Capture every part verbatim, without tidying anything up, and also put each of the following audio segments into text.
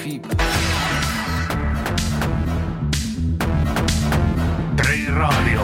Fiip. Tre Raadio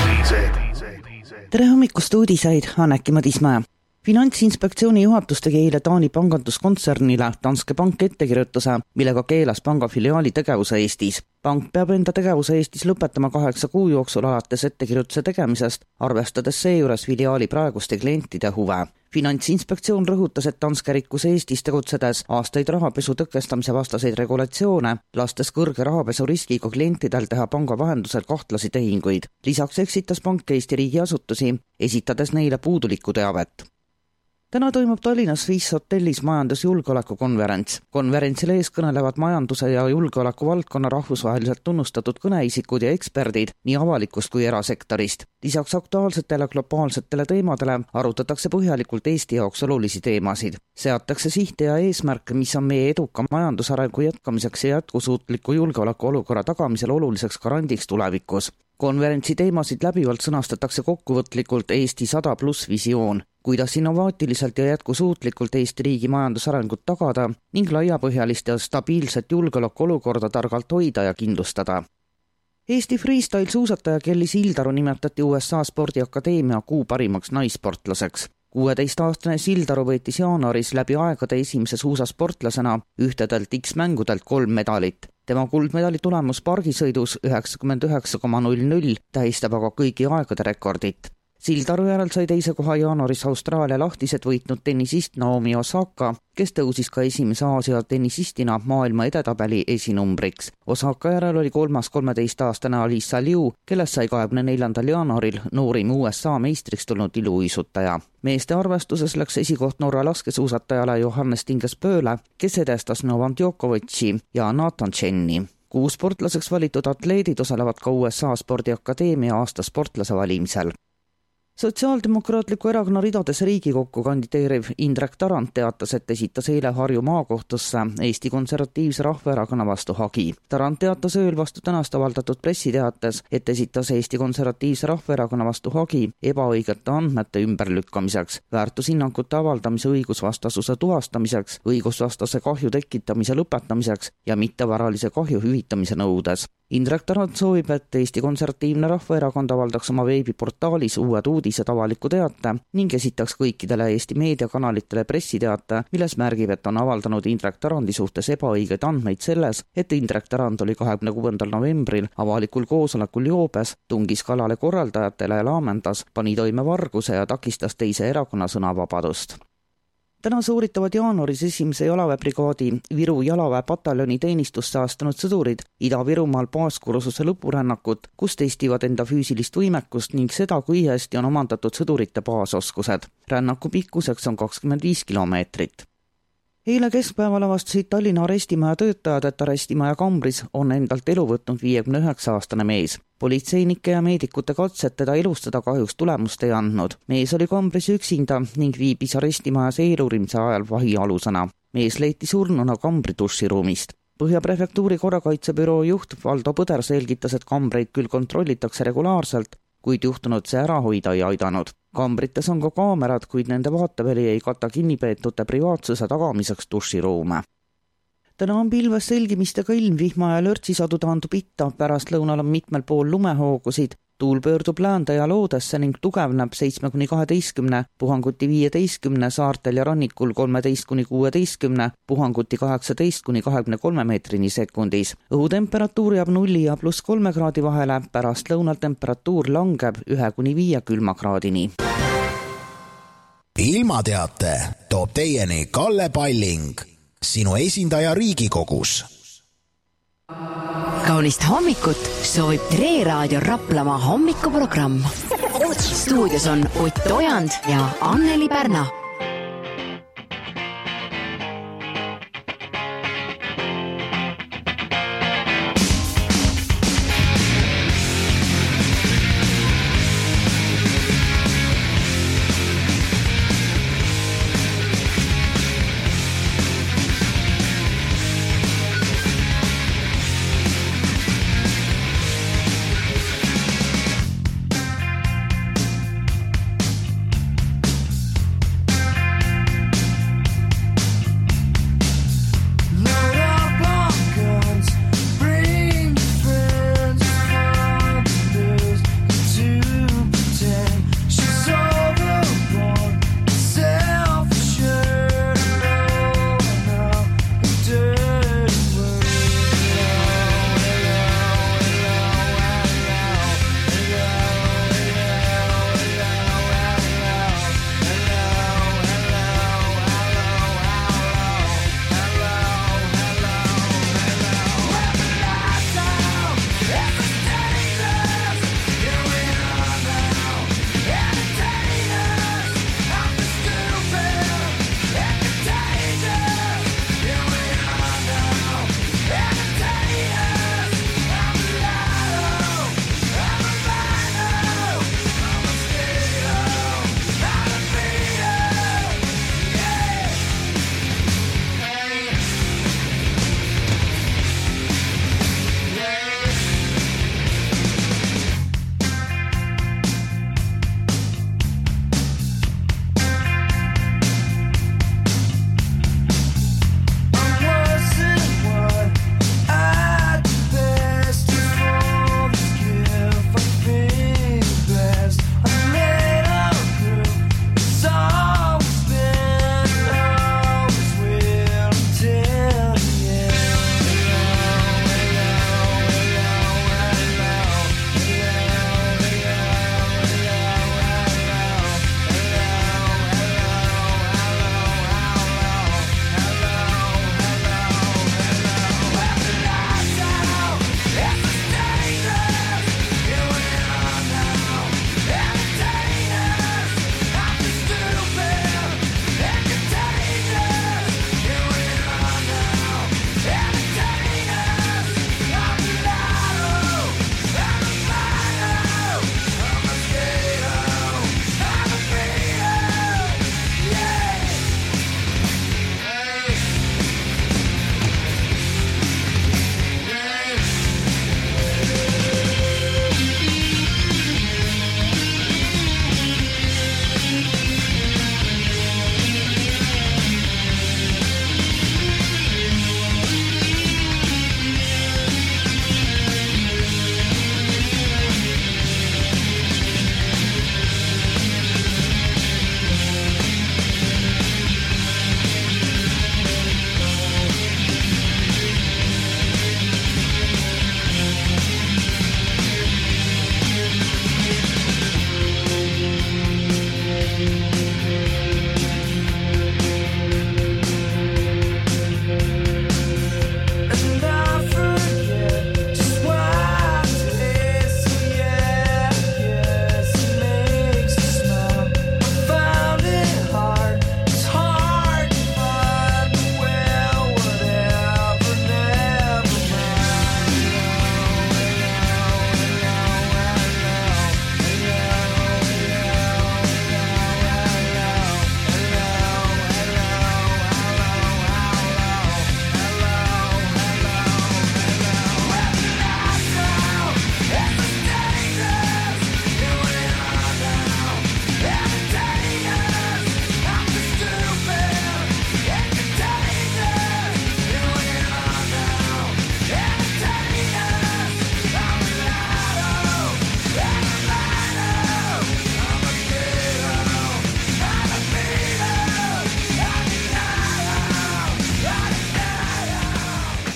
uudised. Tere hommikust uudiseid, Anneki Madismäe. Finantsinspektsiooni juhatus tegi eile Taani panganduskontsernile Danske Bank ettekirjutuse, millega keelas panga filiaali tegevuse Eestis. Pank peab enda tegevuse Eestis lõpetama kaheksa kuu jooksul alates ettekirjutuse tegemisest, arvestades seejuures filiaali praeguste klientide huve. Finantsinspektsioon rõhutas, et Danske rikkus Eestis tegutsedes aastaid rahapesu tõkestamise vastaseid regulatsioone, lastes kõrge rahapesu riskiga klientidel teha panga vahendusel kahtlasi tehinguid. Lisaks eksitas pank Eesti riigiasutusi, esitades neile puudulikku teavet. Täna toimub Tallinnas Swiss hotellis majandusjulgeoleku konverents. Konverentsil ees kõnelevad majanduse ja julgeoleku valdkonna rahvusvaheliselt tunnustatud kõneisikud ja eksperdid nii avalikust kui erasektorist. Lisaks aktuaalsetele globaalsetele teemadele arutatakse põhjalikult Eesti jaoks olulisi teemasid. Seatakse sihte ja eesmärke, mis on meie eduka majandusarengu jätkamiseks ja jätkusuutliku julgeoleku olukorra tagamisel oluliseks garandiks tulevikus. Konverentsi teemasid läbivalt sõnastatakse kokkuvõtlikult Eesti sada pluss visioon, kuidas innovaatiliselt ja jätkusuutlikult Eesti riigi majandusarengut tagada ning laiapõhjalist ja stabiilset julgeoleku olukorda targalt hoida ja kindlustada. Eesti freestyle suusataja Kelly Sildaru nimetati U S A spordiakadeemia kuu parimaks naissportlaseks. kuueteistaastane Sildaru võitis jaanuaris läbi aegade esimese suusasportlasena ühtedelt X-mängudelt kolm medalit. Tema kuldmedali tulemus pargisõidus üheksakümmend üheksa koma null null tähistab aga kõigi aegade rekordit. Sildaru järel sai teise koha jaanuaris Austraalia lahtised võitnud tennisist Naomi Osaka, kes tõusis ka esimese Aasia tennisistina maailma edetabeli esinumbriks. Osaka järel oli kolmas kolmeteistaastane Alisa Liu, kellest sai kahekümne neljandal jaanuaril noorim U S A meistriks tulnud iluuisutaja. Meeste arvestuses läks esikoht Norra laskesuusatajale Johannes Tinges-Pööle, kes edestas Novak Djokovic'i ja Nathan Chenni. Kuus sportlaseks valitud atleedid osalevad ka U S A spordiakadeemia aasta sportlase valimisel. Sotsiaaldemokraatliku erakonna ridades Riigikokku kandideeriv Indrek Tarand teatas, et esitas eile Harju maakohtusse Eesti Konservatiivse Rahvaerakonna vastu hagi. Tarand teatas ööl vastu tänast avaldatud pressiteates, et esitas Eesti Konservatiivse Rahvaerakonna vastu hagi ebaõigete andmete ümberlükkamiseks, väärtushinnangute avaldamise õigusvastasuse tuvastamiseks, õigusvastase kahju tekitamise lõpetamiseks ja mittevaralise kahju hüvitamise nõudes. Indrek Tarand soovib, et Eesti Konservatiivne Rahvaerakond avaldaks oma veebiportaalis uued uudised avaliku teate ning esitaks kõikidele Eesti meediakanalitele pressiteate, milles märgib, et on avaldanud Indrek Tarandi suhtes ebaõigeid andmeid selles, et Indrek Tarand oli kahekümne kuuendal novembril avalikul koosolekul joobes, tungis kalale korraldajatele ja laamendas, pani toime varguse ja takistas teise erakonna sõnavabadust. Täna sooritavad jaanuaris esimese jalaväebrigaadi Viru jalaväepataljoni teenistusse astunud sõdurid Ida-Virumaal baaskursuse lõpurännakut, kus testivad enda füüsilist võimekust ning seda, kui hästi on omandatud sõdurite baasoskused. Rännaku pikkuseks on kakskümmend viis kilomeetrit. Eile keskpäeval avastasid Tallinna arestimaja töötajad, et arestimaja kambris on endalt elu võtnud viiekümne üheksa aastane mees. Politseinike ja meedikute katsed teda elustada kahjuks tulemust ei andnud. Mees oli kambris üksinda ning viibis arestimajas eeluurimise ajal vahialusena. Mees leiti surnuna kambri duširuumist. Põhja prefektuuri korrakaitsebüroo juht Valdo Põder selgitas, et kambreid küll kontrollitakse regulaarselt, kuid juhtunud see ära hoida ei aidanud. Kambrites on ka kaamerad, kuid nende vaateväli ei kata kinnipeetute privaatsuse tagamiseks duširuume. Täna on pilves selgimistega ilm, vihma ja lörtsisadu taandub itta, pärast lõunal on mitmel pool lumehoogusid, tuul pöördub läände ja loodesse ning tugevneb seitsme kuni kaheteistkümne, puhanguti viieteistkümne, saartel ja rannikul kolmeteist kuni kuueteistkümne, puhanguti kaheksateist kuni kahekümne kolme meetrini sekundis. Õhutemperatuur jääb nulli ja pluss kolme kraadi vahele, pärast lõunal temperatuur langeb ühe kuni viie külmakraadini. Ilmateate toob teieni Kalle Palling, sinu esindaja Riigikogus. Kaunist hommikut soovib Tre Raadio Raplamaa hommikuprogramm. Stuudios on Ott Ojand ja Anneli Pärna.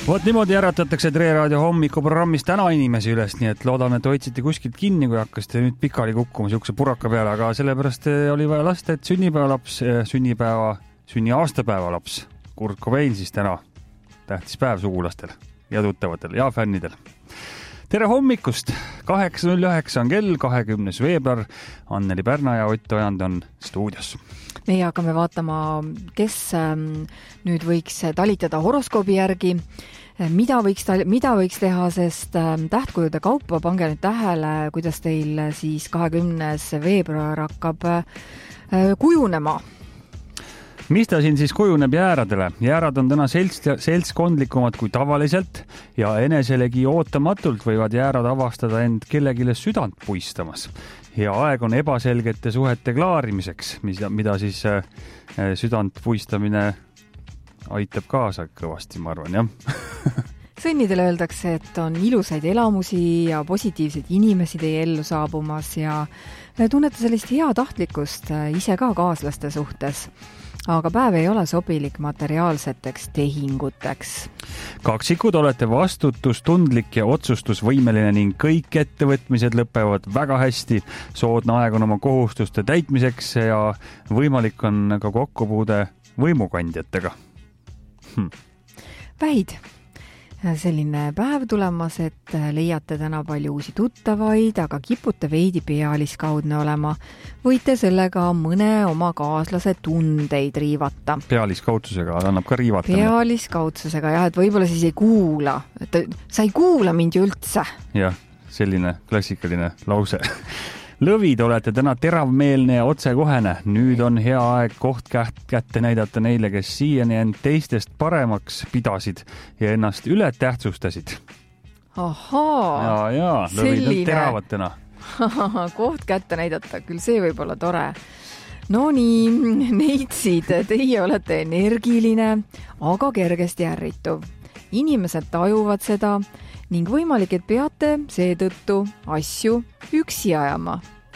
Vot niimoodi äratatakse Tre Raadio hommikuprogrammis täna inimesi üles, nii et loodame, et hoidsite kuskilt kinni, kui hakkasite nüüd pikali kukkuma siukse puraka peale, aga sellepärast oli vaja lasta, et sünnipäevalaps, sünnipäeva, sünni aastapäeva laps, Kurt Cobain siis täna tähtis päev sugulastel ja tuttavatel ja fännidel. Tere hommikust! kaheksa null üheksa on kell, kahekümnes veebruar. Anneli Pärna ja Ott Ojand on stuudios. Meie hakkame vaatama, kes nüüd võiks talitada horoskoobi järgi, mida võiks, mida võiks teha, sest tähtkujude kaupa pange nüüd tähele, kuidas teil siis kahekümnes veebruar hakkab kujunema. Mis ta siin siis kujuneb jääradele? Jäärad on täna selts, seltskondlikumad kui tavaliselt ja eneselegi ootamatult võivad jäärad avastada end kellegile südant puistamas. Ja aeg on ebaselgete suhete klaarimiseks, mida, mida siis äh, südant puistamine aitab kaasa kõvasti, ma arvan, jah. Sõnnidele öeldakse, et on ilusaid elamusi ja positiivseid inimesi teie ellu saabumas ja tunnete sellist hea tahtlikkust ise ka kaaslaste suhtes. Aga päev ei ole sobilik materiaalseteks tehinguteks. Kaksikud olete vastutustundlik ja otsustusvõimeline ning kõik ettevõtmised lõpevad väga hästi. Soodne aeg on oma kohustuste täitmiseks ja võimalik on ka kokkupuude võimukandjatega. Hm. Päid. Selline päev tulemas, et leiate täna palju uusi tuttavaid, aga kipute veidi pealiskaudne olema. Võite sellega mõne oma kaaslase tundeid riivata. Pealiskaudsusega annab ka riivata. Pealiskaudsusega, jah, et võib-olla siis ei kuula. Et sa ei kuula mind üldse. Jah, selline klassikaline lause. Lõvid olete täna teravmeelne ja otsekohene. Nüüd on hea aeg koht kätte näidata neile, kes siiani end teistest paremaks pidasid ja ennast üle tähtsustasid. Ahaa, ja, ja, lõvid selline. On teravad täna. Koht kätte näidata, küll see võib olla tore. No nii, neitsid, teie olete energiline, aga kergesti ärrituv. Inimesed tajuvad seda ning võimalik, et peate seetõttu asju üksi ajama.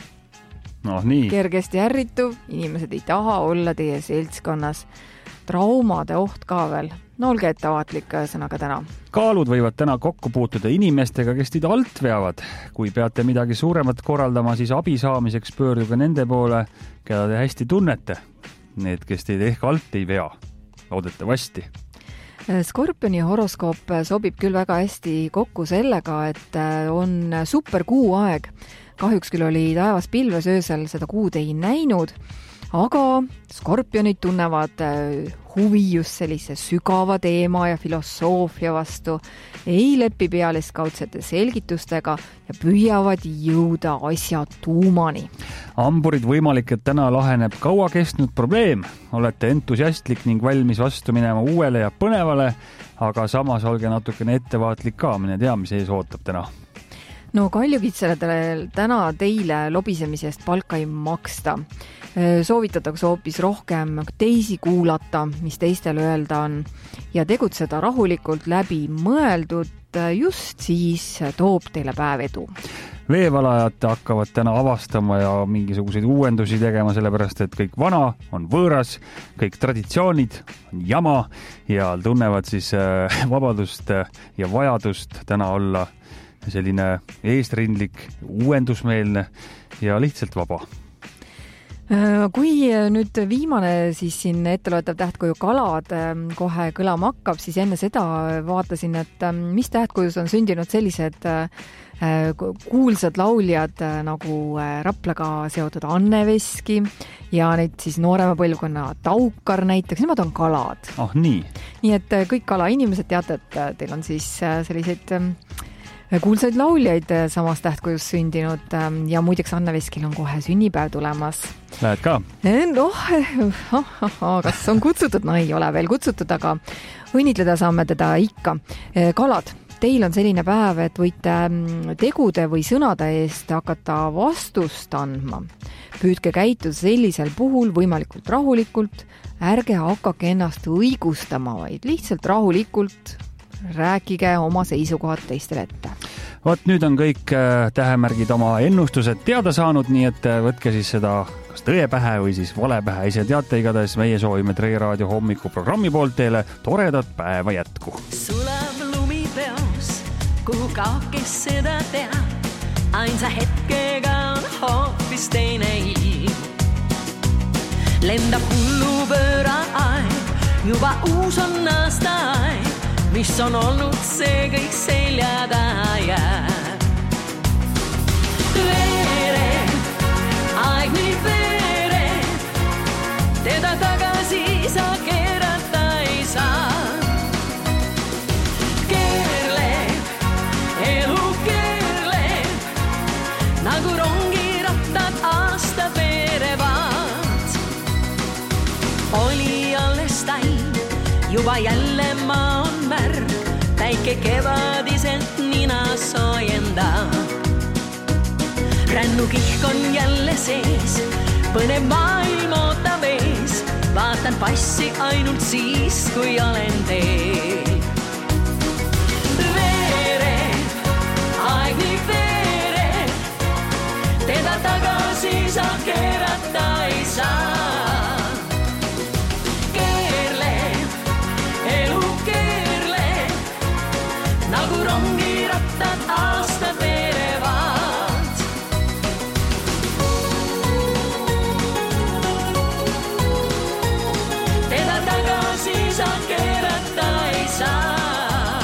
No, nii. Kergesti ärrituv, inimesed ei taha olla teie seltskonnas. Traumade oht ka veel. No olge ettevaatlik sõnaga täna. Kaalud võivad täna kokku puutuda inimestega, kes teid alt veavad. Kui peate midagi suuremat korraldama, siis abi saamiseks pöörduge nende poole, keda te hästi tunnete. Need, kes teid ehk alt ei vea. Loodetavasti. Skorpioni horoskoop sobib küll väga hästi kokku sellega, et on super kuu aeg. Kahjuks küll oli taevas pilves öösel, seda kuud ei näinud, aga skorpionid tunnevad huvi just sellise sügava teema ja filosoofia vastu, ei lepi pealiskaudsete selgitustega ja püüavad jõuda asja tuumani. Amburid võimalik, et täna laheneb kaua kestnud probleem. Olete entusiastlik ning valmis vastu minema uuele ja põnevale, aga samas olge natukene ettevaatlik ka, mine tea, mis ees ootab täna. No kaljukitseladele täna teile lobisemisest palka ei maksta. Soovitatakse hoopis rohkem teisi kuulata, mis teistel öelda on, ja tegutseda rahulikult läbi mõeldud, just siis toob teile päev edu. Veevalajad hakkavad täna avastama ja mingisuguseid uuendusi tegema, sellepärast et kõik vana on võõras, kõik traditsioonid on jama ja tunnevad siis vabadust ja vajadust täna olla selline eesrindlik, uuendusmeelne ja lihtsalt vaba. Kui nüüd viimane siis siin etteloetav tähtkuju kalad kohe kõlama hakkab, siis enne seda vaatasin, et mis tähtkujus on sündinud sellised kuulsad lauljad nagu Raplaga seotud Anne Veski ja neid siis noorema põlvkonna Taukar näiteks, nemad on kalad. Ah, nii. Nii et kõik kalainimesed teate, et teil on siis selliseid kuulsaid lauljaid samas tähtkujus sündinud ja muideks Anne Veskil on kohe sünnipäev tulemas. Lähed ka? Noh, kas on kutsutud? No ei ole veel kutsutud, aga õnnitleda saame teda ikka. Kalad, teil on selline päev, et võite tegude või sõnade eest hakata vastust andma. Püüdke käituda sellisel puhul võimalikult rahulikult, ärge hakake ennast õigustama, vaid lihtsalt rahulikult rääkige oma seisukohad teistele ette. Vot nüüd on kõik tähemärgid oma ennustused teada saanud, nii et võtke siis seda kas tõe pähe või siis vale pähe. Ise teate igatahes, meie soovime Tre Raadio hommikuprogrammi poolt teile toredat päeva jätku. Sulab kuhu ka, kes seda teab. Ainsa hetkega on hoopis teine ilm. Lendab hullu pööra aeg, juba uus on aastaaeg, mis on olnud see kõik selja taha jääb. Veered, aeg nii veered, teda tagasi sa keerata ei saa. Keerleb, elu keerleb, nagu rongirattad aasta veerevad. Oli alles taim, juba jälle maa on märg, päike kevadiselt nina soojendab. Rännukihk on jälle sees, põnev maailm ootab ees, vaatan passi ainult siis, kui olen teel. Veered, aeg nii veered, teda tagasi sa keerata ei saa. Keerleb, elu keerleb, nagu rongirattad aastad veerevad. Teda tagasi sa keerata ei saa.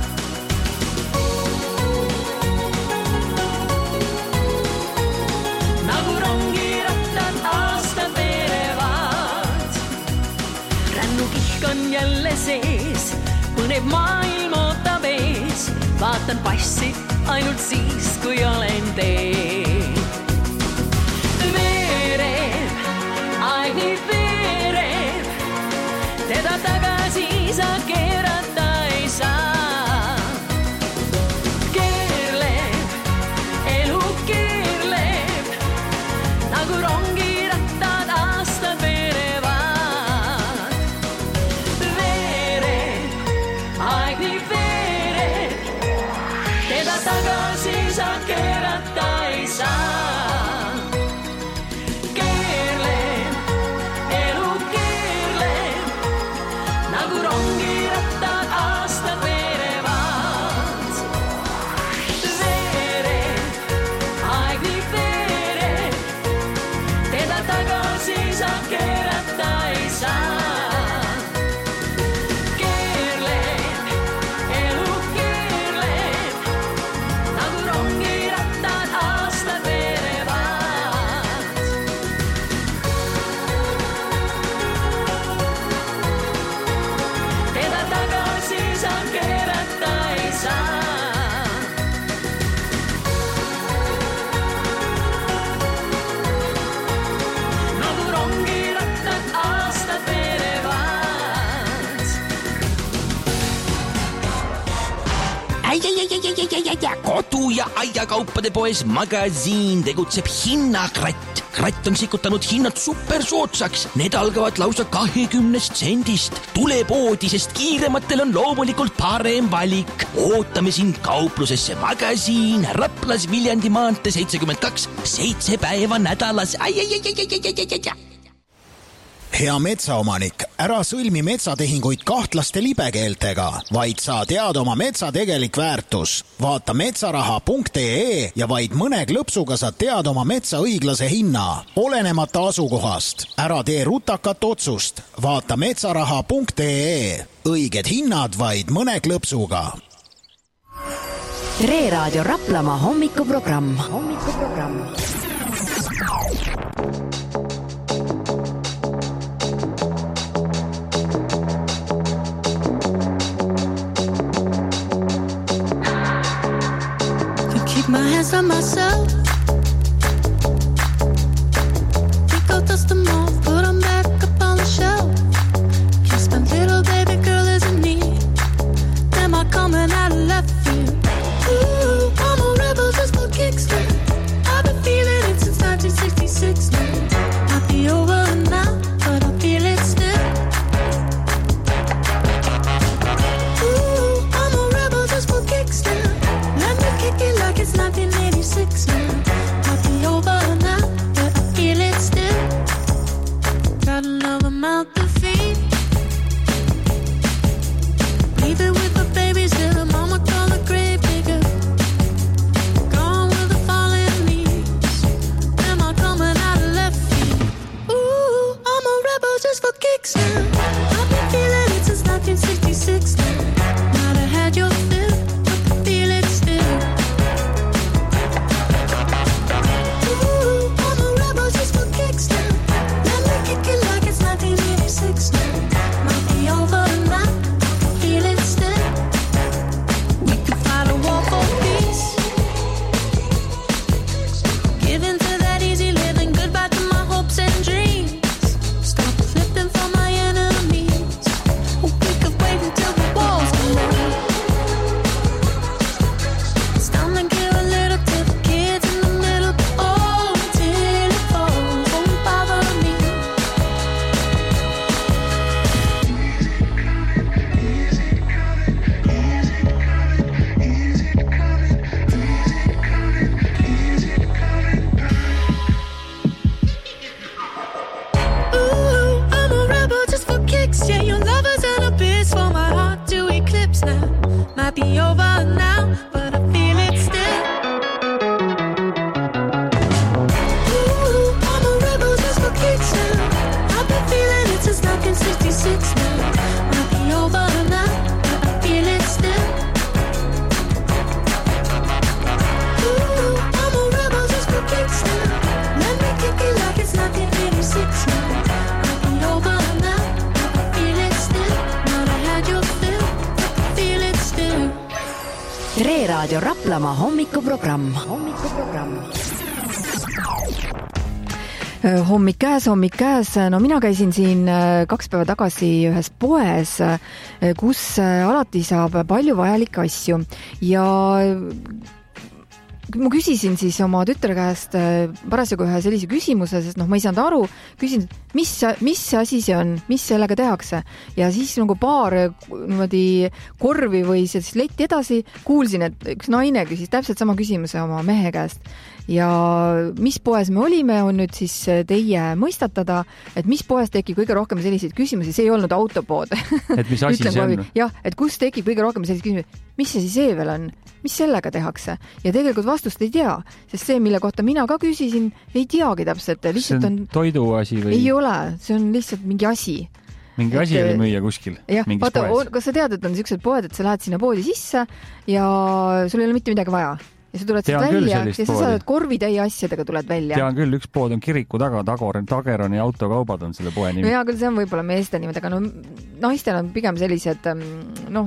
Nagu rongirattad aastad veerevad. Rännukihk on jälle sees, põnev maailm ootab ees, vaatan passi ainult siis, kui olen teel. Veereb, aeg nii veereb, teda tagasi sa keerata ei saa. Keerleb, elu keerleb, nagu rongirattad aastad veerevad. Veereb, aeg nii veereb, teda tagasi sa keerata ei saa. Keerleb, elu keerleb, nagu rongirattad aastad veerevad. Veereb, aeg nii veereb, teda tagasi sa keerata ei saa. Keerleb, elu keerleb, nagu rongirattad aastad veerevad. Teda tagasi sa keerata ei saa. Nagu rongirattad aastad veerevad. Ai, ai, ai, ai, ai, ai, ai, kodu- ja aiakaupade poes Magasiin tegutseb hinnakratt. Kratt on sikutanud hinnad super soodsaks. Need algavad lausa kahekümnest sendist. Tule poodi, sest kiirematel on loomulikult parem valik. Ootame sind kauplusesse Magasiin, Raplas Viljandi maantee seitsekümmend kaks, seitse päeva nädalas. Ai, ai, ai, ai, ai, ai, ai, ai. Hea metsaomanik, ära sõlmi metsatehinguid kahtlaste libekeeltega, vaid sa tead oma metsa tegelik väärtus. Vaata metsaraha punkt ee ja vaid mõne klõpsuga sa tead oma metsa õiglase hinna, olenemata asukohast. Ära tee rutakat otsust. Vaata metsaraha punkt ee. Õiged hinnad vaid mõne klõpsuga. Tre Raadio Raplamaa hommikuprogramm. Hommikuprogramm. My hands on myself. Think I'll dust them off, put them back up on the shelf. Kiss my little baby girl isn't need. Am I coming out of left field? Ooh, I'm a rebel just for kicks. I've been feeling it since nineteen sixty-six now. Might be over now, but I feel it still. Ooh, I'm a rebel just for kicks now. Let me kick it like it's nineteen eighty-six now. Might be over now, but I feel it still. Got another mouth to feed. Leave it with the babies till the morning. now. Might be over now, but I feel it still. Ooh, I'm a rebel just for kicks now. I've been feeling it since nineteen sixty-six now. Might be over now, but I feel it still. Ooh, I'm a rebel just for kicks now. Let me kick it like it's nineteen eighty-six now. Might be over now, but I feel it still. Not I had your fill, I feel it still. Tre Raadio Raplamaa hommikuprogramm. hommikuprogramm. Hommik käes, hommik käes. No mina käisin siin kaks päeva tagasi ühes poes, kus alati saab palju vajalikke asju ja ma küsisin siis oma tütre käest parasjagu ühe sellise küsimuse, sest noh, ma ei saanud aru, küsin, mis, mis asi see on, mis sellega tehakse ja siis nagu paar niimoodi korvi või siis letti edasi kuulsin, et üks naine küsis täpselt sama küsimuse oma mehe käest ja mis poes me olime, on nüüd siis teie mõistatada, et mis poes tekib kõige rohkem selliseid küsimusi, see ei olnud autopood. Et mis asi see on? Jah, et kus tekib kõige rohkem selliseid küsimusi, mis see siis see veel on, mis sellega tehakse ja tegelikult vastust ei tea, sest see, mille kohta mina ka küsisin, ei teagi täpselt. See on toiduasi või? Ei ole, see on lihtsalt mingi asi. Mingi asi oli müüa kuskil, jah, mingis vaata, poes. Kas sa tead, et on niisugused poed, et sa lähed sinna poodi sisse ja sul ei ole mitte midagi vaja ja sa tuled sealt välja ja sa saad korvitäie asjadega tuled välja. Tean küll, üks pood on kiriku taga, Tageroni autokaubad on selle poe nimi. No hea küll, see on võib-olla meeste nimed, aga no naistel on pigem sellised, noh,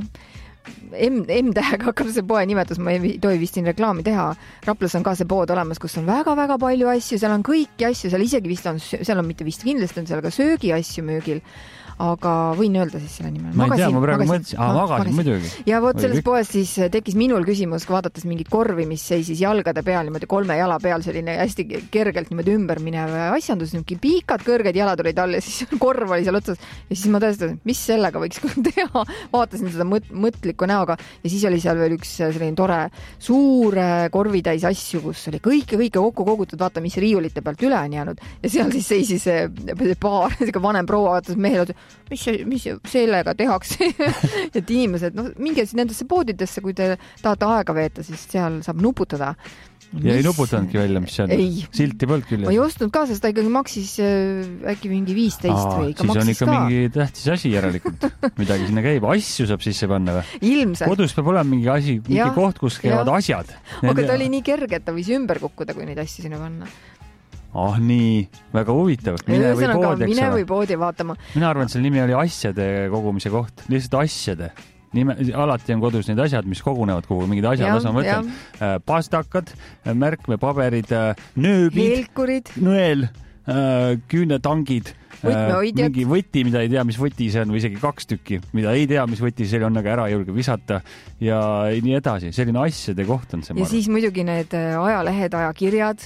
M, M-tähega hakkab see poe nimetus, ma ei tohi vist siin reklaami teha. Raplas on ka see pood olemas, kus on väga-väga palju asju, seal on kõiki asju, seal isegi vist on, seal on mitte vist kindlasti on seal ka söögi asju müügil, aga võin öelda siis selle nimel. Ma ei tea, ma praegu mõtlesin, aa, magasin muidugi. Ja vot selles poes siis tekkis minul küsimus, vaadates mingit korvi, mis seisis jalgade peal, niimoodi kolme jala peal, selline hästi kergelt niimoodi ümber minev asjandus, niimoodi pikad kõrged jalad olid all ja siis korv oli seal otsas ja siis ma tõestasin, mis sellega võiks teha. Vaatasin seda mõt- mõtliku näoga ja siis oli seal veel üks selline tore suur korvitäis asju, kus oli kõike, kõike kokku kogutud, vaata, mis riiulite pealt üle on jäänud ja seal siis seisis see paar, vanem proua vaatas mehele, mis, mis sellega tehakse et inimesed, no minge nendesse poodidesse, kui te tahate aega veeta, siis seal saab nuputada. Ja mis? Ei nuputanudki välja, mis see on? Ei. Silti polnud küll. Ma ei ostnud ka, sest ta ikkagi maksis äh, äkki mingi viisteist Aa, või ikka maksis ka. Siis on ikka ka. mingi tähtis asi järelikult. Midagi sinna käib. Asju saab sisse panna või? Ilmselt. Kodus peab olema mingi asi, mingi ja, koht, kus käivad ja. asjad. Aga ta oli nii kerge, et ta võis ümber kukkuda, kui neid asju sinna panna. Ah nii, väga huvitav. Mine või poodi, eks mine või poodi vaatama. Mina arvan, et selle nimi oli asjade kogumise koht. Lihtsalt asjade. Nime, alati on kodus need asjad, mis kogunevad kuhu. Mingid asjad, las ma mõtlen. Pastakad, märkmepaberid, nööbid, Helkurid. nõel, küünetangid, mingi võti, mida ei tea, mis võti see on, või isegi kaks tükki, mida ei tea, mis võti see on, aga ära julge visata ja nii edasi. Selline asjade koht on see. Ja siis muidugi need ajalehed, ajakirjad,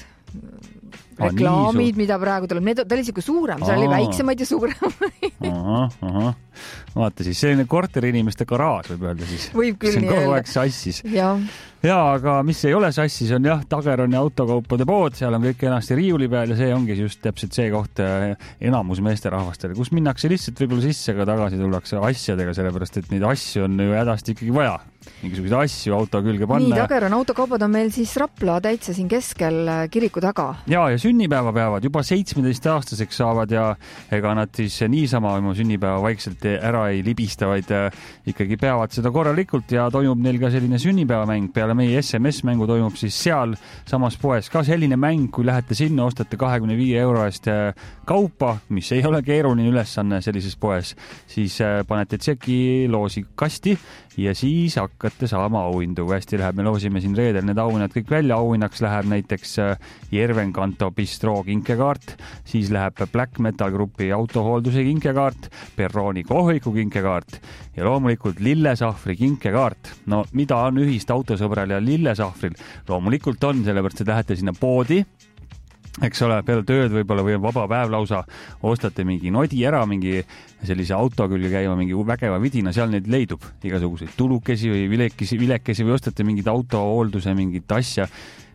reklaamid, mida praegu tuleb, need ta oli siuke suurem, seal oli väiksemaid ja suuremaid. Aha, aha. Vaata siis, selline korterinimeste garaaž võib öelda siis. Võib küll see on nii kogu öelda. aeg sassis. Ja. ja, aga mis ei ole sassis, on jah, Tageroni autokaupade pood, seal on kõik enasti riiuli peal ja see ongi just täpselt see koht enamus meesterahvastele, kus minnakse lihtsalt võib-olla sisse, aga tagasi tullakse asjadega, sellepärast et neid asju on ju hädasti ikkagi vaja. Mingisugused asju auto külge panna. Nii, Tageron autokaupad on meil siis Rapla täitsa siin keskel kiriku taga. Ja, ja sünnipäeva peavad juba seitsmeteist aastaseks saavad ja ega nad siis niisama oma sünnipäeva vaikselt ära ei libista, vaid ikkagi peavad seda korralikult ja toimub neil ka selline sünnipäevamäng. Peale meie S M S-mängu toimub siis seal samas poes ka selline mäng, kui lähete sinna, ostate kahekümne viie euro eest kaupa, mis ei ole keeruline ülesanne sellises poes, siis panete tseki loosi kasti ja siis hakkate saama auhindu. Kui hästi läheb, me loosime siin reedel need auhinnad kõik välja. Auhinnaks läheb näiteks Jervenkanto Bistro kinkekaart, siis läheb Black Metal Grupi autohoolduse kinkekaart, Perroni kohviku kinkekaart ja loomulikult Lillesahvri kinkekaart. No mida on ühist autosõbral ja Lillesahvril? Loomulikult on, sellepärast, et lähete sinna poodi, eks ole, peale tööd võib-olla või vaba päev lausa, ostate mingi nodi ära, mingi sellise auto külge käima, mingi vägeva vidina, seal neid leidub igasuguseid tulukesi või vilekesi, vilekesi või ostate mingid autohoolduse, mingit asja.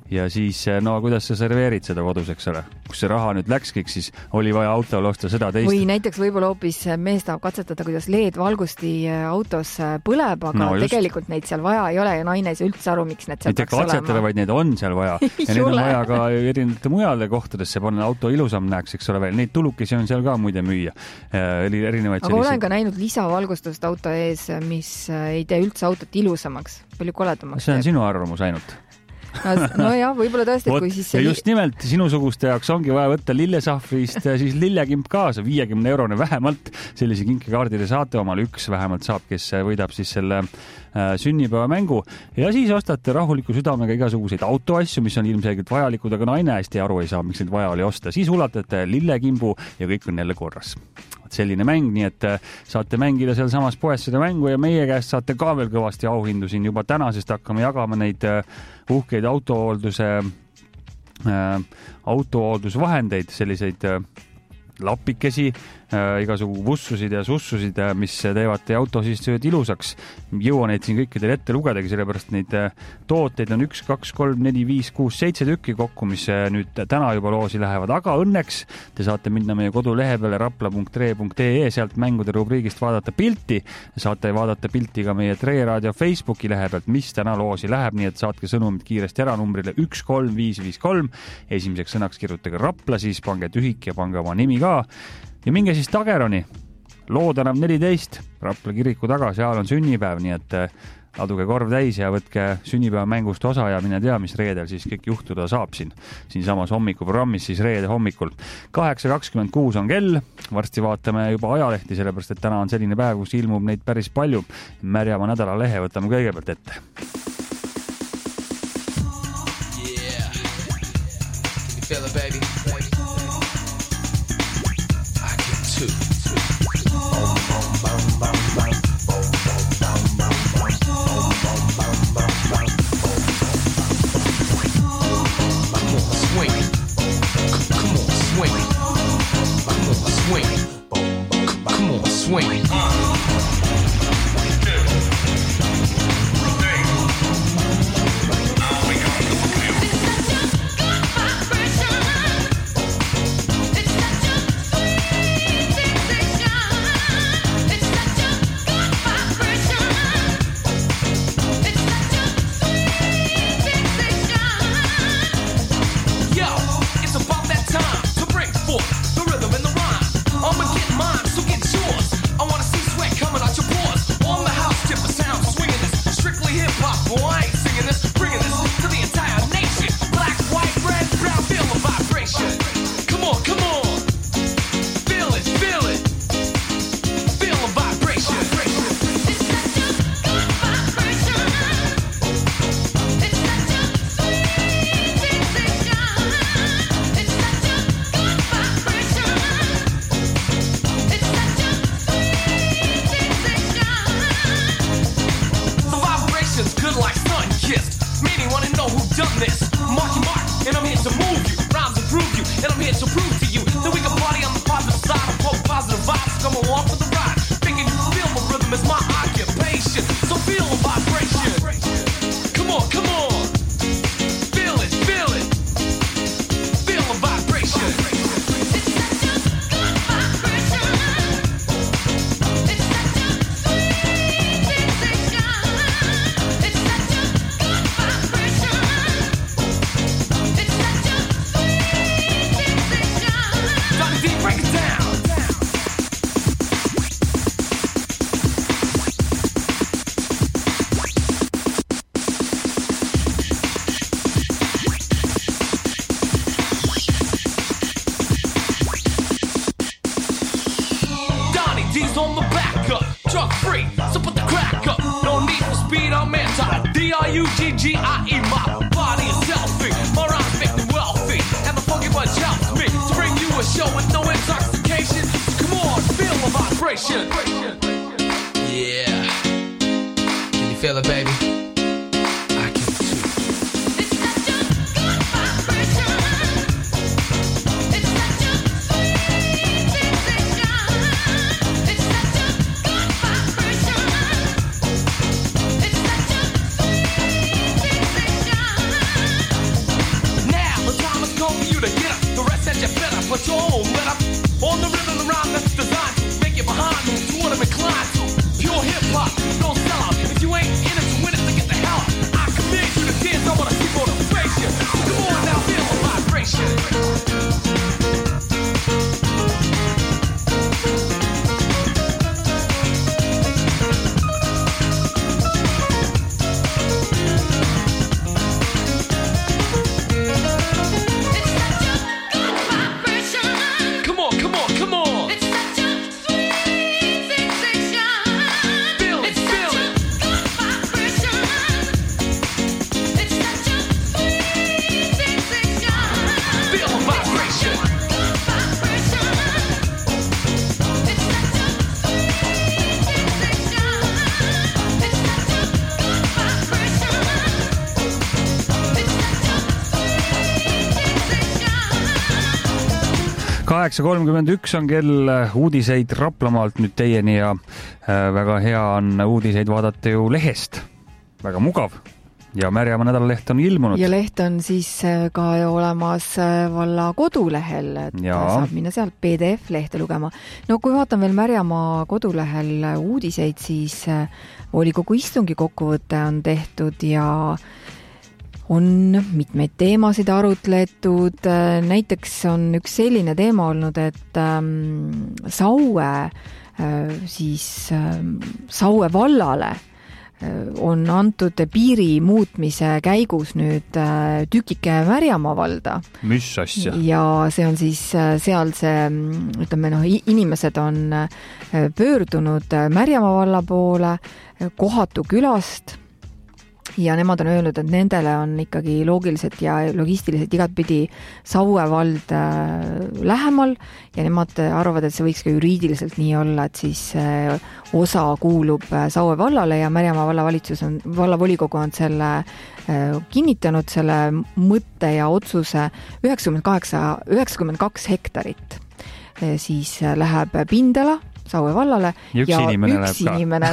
ja siis, no kuidas sa serveerid seda kodus, eks ole? Kus see raha nüüd läks kõik, siis oli vaja autol osta seda teist. Või näiteks võib-olla hoopis mees tahab katsetada, kuidas L E D-valgusti autos põleb, aga no, tegelikult neid seal vaja ei ole ja naine ei saa üldse aru, miks need seal peaks olema. Mitte katsetada, vaid neid on seal vaja. Ja neid on vaja ka erinevate mujale kohtadesse panna, auto ilusam näeks, eks ole veel. Neid tulukesi on seal ka muide müüa. Erinevaid aga selliseid... olen ka näinud lisavalgustust auto ees, mis ei tee üldse autot ilusamaks, palju koledamaks. See on teeb. Sinu arvamus ainult. No jah, võib-olla tõesti, et kui siis see... Ja just nimelt sinusuguste jaoks ongi vaja võtta lillesahvrist siis lillekimp kaasa, viiekümne eurone vähemalt. Sellise kinkekaardile saate omale üks vähemalt saab, kes võidab siis selle sünnipäeva mängu. Ja siis ostate rahuliku südamega igasuguseid autoasju, mis on ilmselgelt vajalikud, aga naine hästi aru ei saa, miks neid vaja oli osta. Siis ulatate lillekimbu ja kõik on jälle korras. Selline mäng, nii et saate mängida seal samas poes seda mängu ja meie käest saate ka veel kõvasti auhindu siin juba täna, sest hakkame jagama neid uhkeid autohoolduse, äh, autohooldusvahendeid, selliseid äh, lapikesi, äh, igasugu vussusid ja sussusid, äh, mis teevad teie auto siis tööd ilusaks. Jõua neid siin kõikidel ette lugedagi, sellepärast neid äh, tooteid on üks, kaks, kolm, neli, viis, kuus, seitse tükki kokku, mis äh, nüüd täna juba loosi lähevad, aga õnneks te saate minna meie kodulehe peale rapla punkt tre punkt ee, sealt mängude rubriigist vaadata pilti, saate vaadata pilti ka meie Tre Raadio Facebooki lehe pealt, mis täna loosi läheb, nii et saatke sõnumid kiiresti ära numbrile üks kolm viis viis kolm, esimeseks sõnaks kirjutage Rapla, siis pange tühik ja pange oma nimi ka. Ja minge siis Tageroni, Loodanev neliteist, Rapla kiriku taga, seal on sünnipäev, nii et laduge korv täis ja võtke sünnipäeva mängust osa ja mine tea, mis reedel siis kõik juhtuda saab siin, siin samas hommikuprogrammis siis reede hommikul. kaheksa kakskümmend kuus on kell, varsti vaatame juba ajalehti, sellepärast et täna on selline päev, kus ilmub neid päris palju. Märjama nädala lehe võtame kõigepealt ette. Yeah. Can you feel it, baby? Two. Swing. Come on, swing. Come on, swing. Come on, swing. kaheksa kolmkümmend üks on kell, uudiseid Raplamaalt nüüd teieni ja väga hea on uudiseid vaadata ju lehest. Väga mugav. Ja Märjamaa nädalaleht on ilmunud. Ja leht on siis ka olemas valla kodulehel, et ja. saab minna sealt P D F-lehte lugema. No kui vaatan veel Märjamaa kodulehel uudiseid, siis volikogu istungi kokkuvõte on tehtud ja on mitmeid teemasid arutletud. Näiteks on üks selline teema olnud, et ähm, Saue, äh, siis ähm, Saue vallale on antud piiri muutmise käigus nüüd tükike Märjamaa valda. Mis asja? Ja see on siis seal see, ütleme, noh, inimesed on pöördunud Märjamaa valla poole Kohatu külast ja nemad on öelnud, et nendele on ikkagi loogiliselt ja logistiliselt igatpidi Saue vald lähemal ja nemad arvavad, et see võiks ka juriidiliselt nii olla, et siis osa kuulub Saue vallale ja Märjamaa vallavalitsus on, vallavolikogu on selle kinnitanud, selle mõtte ja otsuse üheksakümmend kaheksa, üheksakümmend kaks hektarit siis läheb pindala Saue vallale ja üks ja inimene üks inimene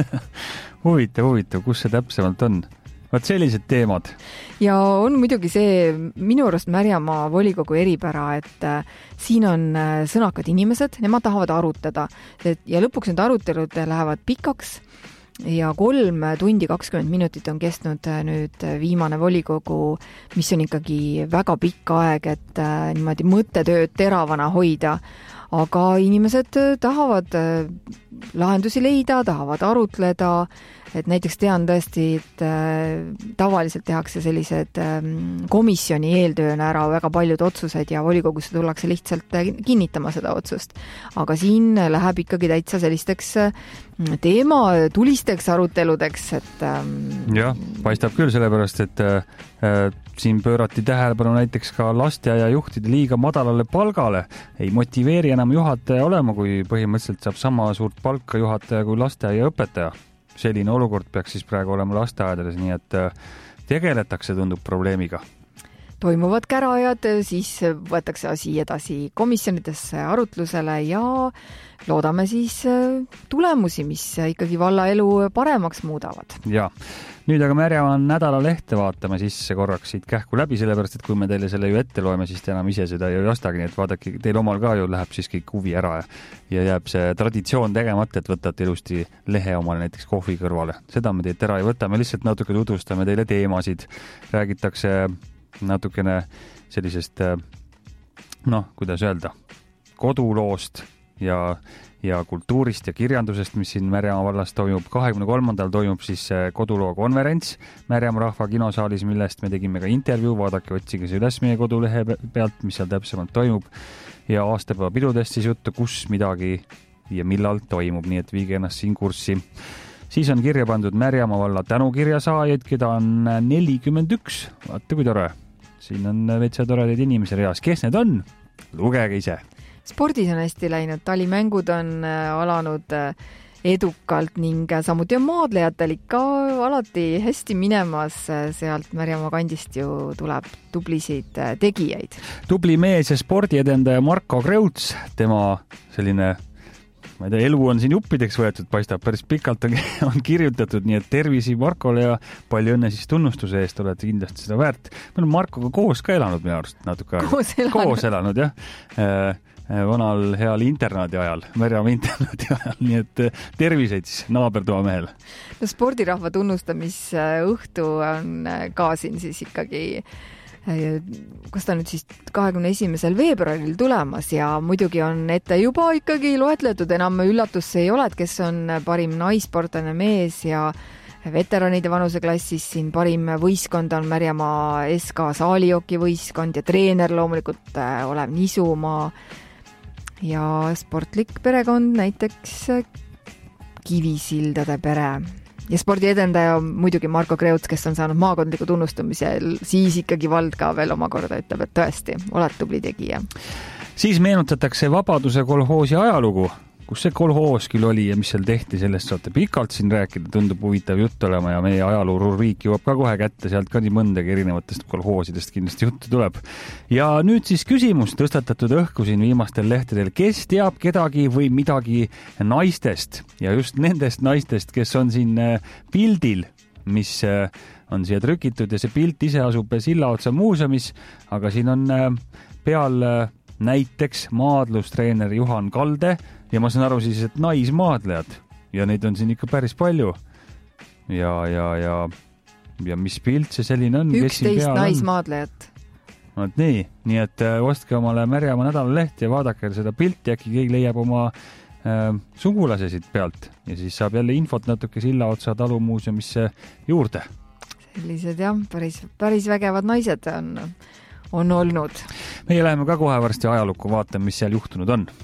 huvitav, huvitav, kus see täpsemalt on? Vaat sellised teemad. Ja on muidugi see minu arust Märjamaa volikogu eripära, et siin on sõnakad inimesed, nemad tahavad arutada ja lõpuks need arutelud lähevad pikaks ja kolm tundi kakskümmend minutit on kestnud nüüd viimane volikogu, mis on ikkagi väga pikk aeg, et niimoodi mõttetööd teravana hoida. Aga inimesed tahavad lahendusi leida, tahavad arutleda, et näiteks tean tõesti, et tavaliselt tehakse sellised komisjoni eeltööna ära väga paljud otsused ja volikogusse tullakse lihtsalt kinnitama seda otsust. Aga siin läheb ikkagi täitsa sellisteks teema tulisteks aruteludeks, et jah, paistab küll sellepärast, et äh, siin pöörati tähelepanu näiteks ka lasteaia juhtide liiga madalale palgale. Ei motiveeri enam juhataja olema, kui põhimõtteliselt saab sama suurt palka juhataja kui lasteaia õpetaja. Selline olukord peaks siis praegu olema lasteaedades, nii et tegeletakse, tundub probleemiga. Toimuvad käraajad, siis võetakse asi edasi komisjonidesse arutlusele ja loodame siis tulemusi, mis ikkagi valla elu paremaks muudavad. Ja, nüüd aga Märjamaa nädalalehte vaatame sisse korraks siit kähku läbi, sellepärast, et kui me teile selle ju ette loeme, siis te enam ise seda ei ostagi, nii et vaadake, teil omal ka ju läheb siis kõik huvi ära ja jääb see traditsioon tegemata, et võtate ilusti lehe omale näiteks kohvi kõrvale. Seda me teilt ära ei võta, me lihtsalt natuke tutvustame teile teemasid, räägitakse natukene sellisest, noh, kuidas öelda, koduloost ja, ja kultuurist ja kirjandusest, mis siin Märjamaa vallas toimub. kahekümne kolmandal toimub siis koduloo konverents Märjamaa rahva kinosaalis, millest me tegime ka intervjuu, vaadake, otsige see üles meie kodulehe pealt, mis seal täpsemalt toimub ja aastapäeva pidudest siis juttu, kus midagi ja millal toimub, nii et viige ennast siin kurssi. Siis on kirja pandud Märjamaa valla tänukirja saajaid, keda on nelikümmend üks. Vaata, kui tore. Siin on veitsa toredaid inimese reas. Kes need on? Lugege ise. Spordis on hästi läinud. Talimängud on alanud edukalt ning samuti on maadlejatel ikka alati hästi minemas. Sealt Märjamaa kandist ju tuleb tublisid tegijaid. Tubli mees ja spordiedendaja Marko Kreuts, tema selline ma ei tea, elu on siin juppideks võetud, paistab päris pikalt on, on kirjutatud, nii et tervisi Markole ja palju õnne siis tunnustuse eest, olete kindlasti seda väärt. Me oleme Markoga koos ka elanud minu arust natuke aega. Koos elanud. Koos elanud, jah. Vanal heal internaadi ajal, Märjamaa internaadi ajal, nii et terviseid siis naabertoa mehele. No spordirahva tunnustamisõhtu on ka siin siis ikkagi kus ta nüüd siis kahekümne esimesel veebruaril tulemas ja muidugi on ette juba ikkagi loetletud, enam üllatusse ei ole, et kes on parim naisportlane mees ja veteranide vanuseklassis siin parim võistkond on Märjamaa S K Saalijoki võistkond ja treener loomulikult Olev Nisumaa ja sportlik perekond näiteks Kivisildade pere. Ja spordiedendaja muidugi Marko Kreuts, kes on saanud maakondliku tunnustamisel, siis ikkagi vald ka veel omakorda ütleb, et tõesti, oled tubli tegija. Siis meenutatakse Vabaduse kolhoosi ajalugu. kus see kolhoos küll oli ja mis seal tehti, sellest saate pikalt siin rääkida, tundub huvitav jutt olema ja meie ajaloo-rubriik jõuab ka kohe kätte, sealt ka nii mõndagi erinevatest kolhoosidest kindlasti juttu tuleb. Ja nüüd siis küsimus tõstatatud õhku siin viimastel lehtedel, kes teab kedagi või midagi naistest ja just nendest naistest, kes on siin pildil, mis on siia trükitud ja see pilt ise asub Sillaotsa muuseumis, aga siin on peal näiteks maadlustreener Juhan Kalde ja ma saan aru siis, et naismaadlejad ja neid on siin ikka päris palju. Ja, ja, ja, ja mis pilt see selline on? üksteist naismaadlejat. No, nii, nii et ostke omale Märjamaa nädalaleht ja vaadake seda pilti, äkki keegi leiab oma äh, sugulase siit pealt ja siis saab jälle infot natuke Sillaotsa talumuuseumisse juurde. Sellised jah, päris, päris vägevad naised on, on olnud. Meie läheme ka kohe varsti ajalukku vaatama, mis seal juhtunud on.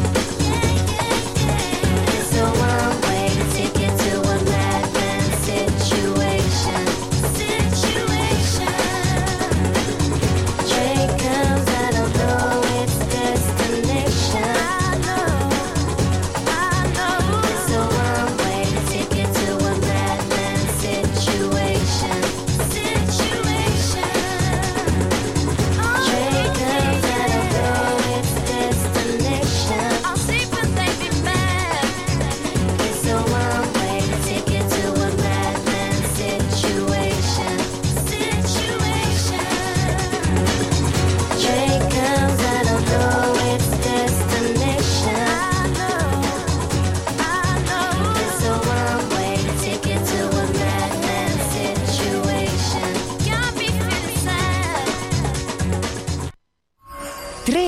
Situation.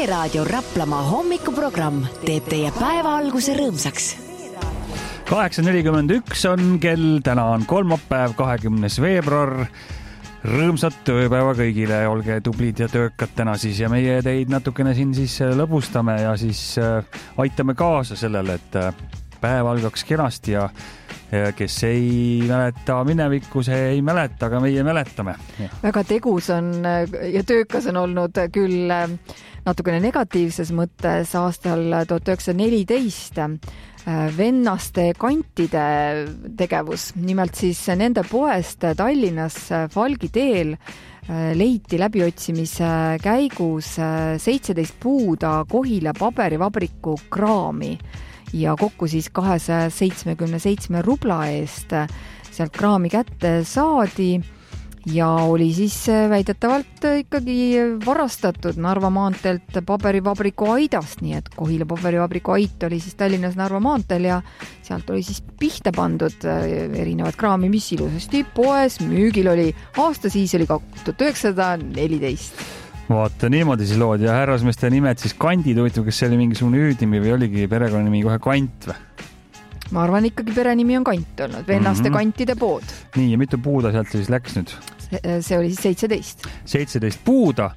Tre Raadio Raplamaa hommikuprogramm teeb teie päeva alguse rõõmsaks. kaheksa nelikümmend üks on kell, täna on kolmapäev, kahekümnes veebruar. Rõõmsat tööpäeva kõigile, olge tublid ja töökad täna siis ja meie teid natukene siin siis lõbustame ja siis aitame kaasa sellele, et päev algaks kenasti ja kes ei mäleta minevikku, see ei mäleta, aga meie mäletame. Ja. Väga tegus on ja töökas on olnud küll natukene negatiivses mõttes aastal tuhat üheksasada neliteist vennaste kantide tegevus. Nimelt siis nende poest Tallinnas Falgi teel leiti läbiotsimise käigus seitseteist puuda Kohila paberivabriku kraami ja kokku siis kahesaja seitsmekümne seitsme rubla eest sealt kraami kätte saadi ja oli siis väidetavalt ikkagi varastatud Narva maanteelt paberivabriku aidast, nii et Kohila paberivabriku ait oli siis Tallinnas Narva maanteel ja sealt oli siis pihta pandud erinevad kraami, mis ilusasti poes müügil oli. Aasta siis oli tuhat üheksasada neliteist. Vaata, niimoodi siis lood ja härrasmeeste nimed siis Kandid, huvitav, kas see oli mingisugune hüüdnimi või oligi perekonnanimi kohe Kant või? Ma arvan, ikkagi perenimi on Kant olnud, vennaste mm-hmm. kantide pood. Nii, ja mitu puuda sealt siis läks nüüd? See, see oli siis seitseteist. seitseteist puuda.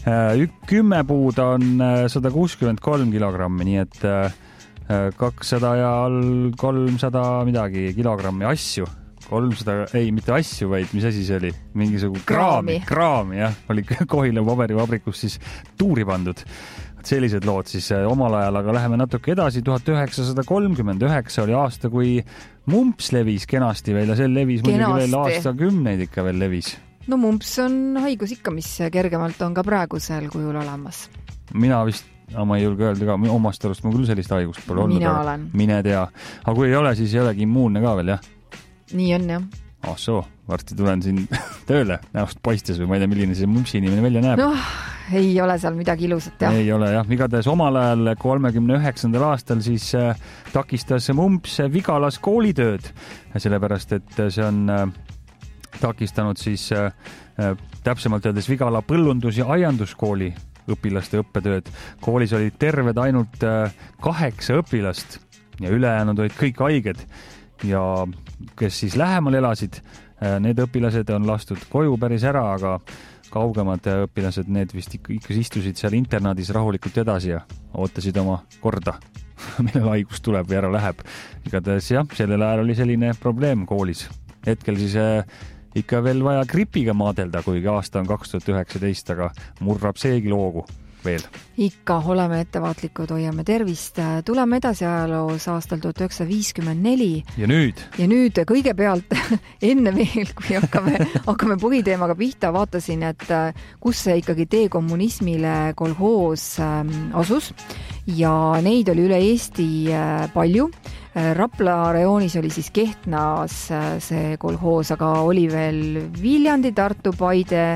Kümme puuda on sada kuuskümmend kolm kilogrammi, nii et kakssada ja kolmsada midagi kilogrammi asju. kolmsada, ei, mitte asju, vaid mis asi see oli? Mingisugune kraami, kraami, jah, oli Kohila paberivabrikus siis tuuri pandud. Sellised lood siis omal ajal, aga läheme natuke edasi. tuhat üheksasada kolmkümmend üheksa oli aasta, kui mumps levis kenasti veel ja see levis muidugi veel aastakümneid ikka veel levis. No mumps on haigus ikka, mis kergemalt on ka praegusel kujul olemas. Mina vist, ma ei julge öelda ka, omast arust ma küll sellist haigust pole olnud. Mina olen. Mine tea. Aga kui ei ole, siis ei olegi immuunne ka veel, jah? Nii on, jah. Ah soo, varsti tulen siin tööle, näost paistes või ma ei tea, milline see mumpsi inimene välja näeb. No, ei ole seal midagi ilusat, jah. Ei ole, jah. Igatahes omal ajal kolmekümne üheksandal aastal siis äh, takistas mumps Vigalas koolitööd, sellepärast et see on äh, takistanud siis äh, täpsemalt öeldes Vigala põllundus- ja aianduskooli õpilaste õppetööd. Koolis olid terved ainult äh, kaheksa õpilast ja ülejäänud olid kõik haiged. Ja kes siis lähemal elasid, need õpilased on lastud koju päris ära, aga kaugemad õpilased, need vist ikka, ikka istusid seal internaadis rahulikult edasi ja ootasid oma korda, millel haigus tuleb või ära läheb. Igatahes jah, sellel ajal oli selline probleem koolis. Hetkel siis äh, ikka veel vaja gripiga maadelda, kuigi aasta on kaks tuhat üheksateist, aga murrab seegi loogu veel. Ikka oleme ettevaatlikud, hoiame tervist. Tuleme edasi ajaloos aastal tuhat üheksasada viiskümmend neli. Ja nüüd? Ja nüüd kõigepealt enne veel, kui hakkame, hakkame põhiteemaga pihta, vaatasin, et kus see ikkagi dekommunismile kolhoos asus ja neid oli üle Eesti palju. Rapla rajoonis oli siis Kehtnas see kolhoos, aga oli veel Viljandi, Tartu, Paide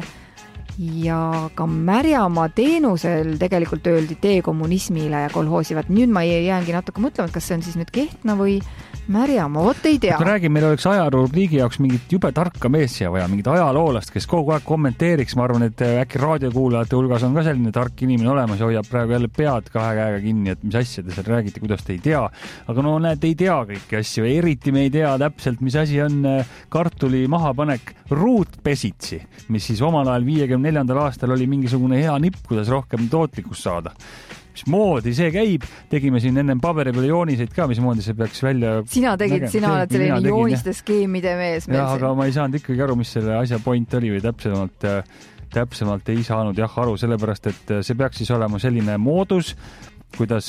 ja ka Märjamaa teenusel tegelikult öeldi dekommunismile ja kolhoosivat. Nüüd ma jäängi natuke mõtlema, kas see on siis nüüd Kehtna või Märjamaa, vot ei tea. Ma räägin, meil oleks ajarubriigi jaoks mingit jube tarka meesja vaja, mingit ajaloolast, kes kogu aeg kommenteeriks. Ma arvan, et äkki raadiokuulajate hulgas on ka selline tark inimene olemas ja hoiab praegu jälle pead kahe käega kinni, et mis asja te seal räägite, kuidas te ei tea. Aga no näed, ei tea kõiki asju. Eriti me ei tea täpselt, mis asi on kartuli mahapanek ruutpesitsi, mis siis omal ajal viiekümne neljandal aastal oli mingisugune hea nipp, kuidas rohkem tootlikkust saada. Mis moodi see käib, tegime siin ennem paberi peale jooniseid ka, mis moodi see peaks välja... Sina tegid, näge, sina oled selline tegin, jooniste jah. Skeemide mees. Jah, aga ma ei saanud ikkagi aru, mis selle asja point oli või täpsemalt, täpsemalt ei saanud jah aru, sellepärast, et see peaks siis olema selline moodus, kuidas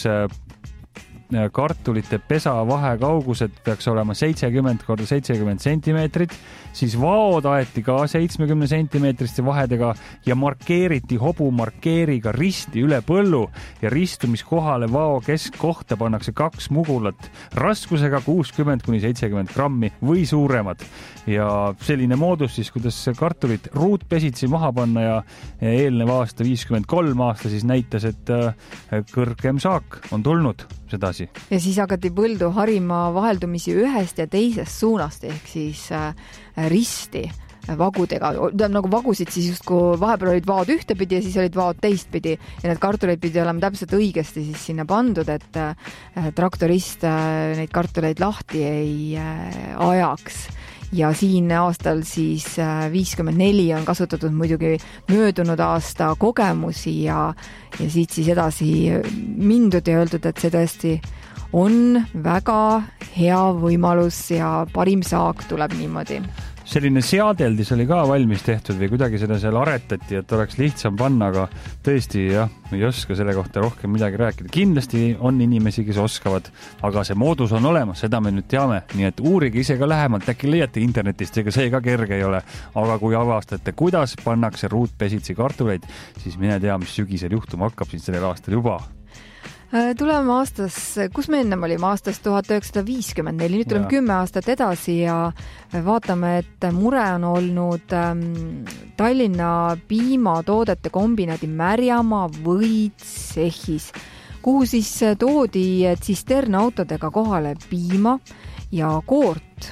kartulite pesa vahekaugused peaks olema seitsekümmend korda seitsekümmend sentimeetrit, siis vaod aeti ka seitsmekümne sentimeetriste vahedega ja markeeriti hobumarkeeriga risti üle põllu ja ristumiskohale vao keskkohta pannakse kaks mugulat raskusega kuuskümmend kuni seitsekümmend grammi või suuremad. Ja selline moodus siis, kuidas kartulit ruutpesitsi maha panna ja eelnev aasta viiskümmend kolm aasta siis näitas, et kõrgem saak on tulnud sedasi. Ja siis hakati põldu harima vaheldumisi ühest ja teisest suunast ehk siis äh, risti. vagudega, nagu vagusid siis just kui vahepeal olid vaod ühtepidi ja siis olid vaod teistpidi ja need kartuleid pidi olema täpselt õigesti siis sinna pandud, et traktorist neid kartuleid lahti ei ajaks. Ja siin aastal siis viiskümmend neli on kasutatud muidugi möödunud aasta kogemusi ja, ja siit siis edasi mindud ja öeldud, et see tõesti on väga hea võimalus ja parim saak tuleb niimoodi. Selline seadeldis oli ka valmis tehtud või kuidagi seda seal aretati, et oleks lihtsam panna, aga tõesti jah, ei oska selle kohta rohkem midagi rääkida. Kindlasti on inimesi, kes oskavad, aga see moodus on olemas, seda me nüüd teame. Nii et uurige ise ka lähemalt, äkki leiate internetist, ega see ka kerge ei ole. Aga kui avastate, kuidas pannakse ruutpesitsi kartuleid, siis mine tea, mis sügisel juhtuma hakkab siin sellel aastal juba. Tuleme aastas, kus me ennem olime aastas tuhat üheksasada viiskümmend neli, nüüd tuleme kümme aastat edasi ja vaatame, et mure on olnud Tallinna piimatoodete kombinaadi Märjamaa Võitsehis, kuhu siis toodi tsisternautodega kohale piima ja koort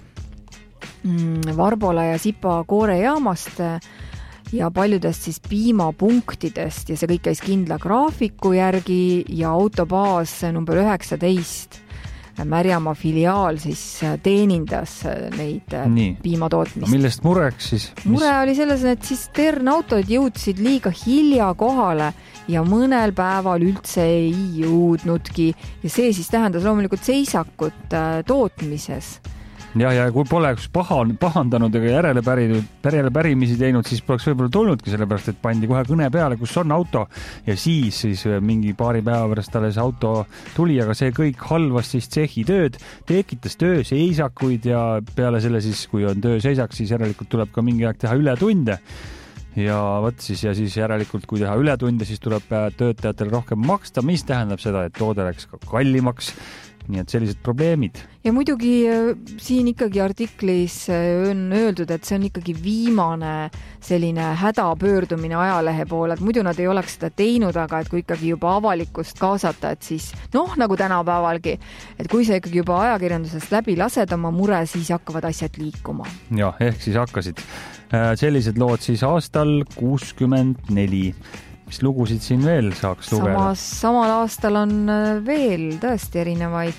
Varbola ja Sipa koorejaamast ja paljudest siis piimapunktidest ja see kõik käis kindla graafiku järgi ja autobaas number üheksateist Märjamaa filiaal siis teenindas neid Nii. piimatootmist. Millest mureks siis? Mis... Mure oli selles, et tsisternautod jõudsid liiga hilja kohale ja mõnel päeval üldse ei jõudnudki ja see siis tähendas loomulikult seisakut tootmises. Ja, ja kui poleks paha, pahandanud ega järele pärinud, järele pärimisi teinud, siis poleks võib-olla tulnudki, sellepärast, et pandi kohe kõne peale, kus on auto ja siis, siis mingi paari päeva pärast alles auto tuli, aga see kõik halvas siis tsehi tööd, tekitas töö seisakuid ja peale selle siis, kui on töö seisak, siis järelikult tuleb ka mingi aeg teha ületunde. Ja võt siis, ja siis järelikult, kui teha ületunde, siis tuleb töötajatel rohkem maksta, mis tähendab seda, et toode läks ka kallimaks. Nii et sellised probleemid. Ja muidugi siin ikkagi artiklis on öeldud, et see on ikkagi viimane selline hädapöördumine ajalehe poole, et muidu nad ei oleks seda teinud, aga et kui ikkagi juba avalikkust kaasata, et siis noh, nagu tänapäevalgi, et kui see ikkagi juba ajakirjandusest läbi lased oma mure, siis hakkavad asjad liikuma. Ja, ehk siis hakkasid sellised lood siis aastal kuuskümmend neli. Mis lugusid siin veel saaks lugeda? Samas, samal aastal on veel tõesti erinevaid.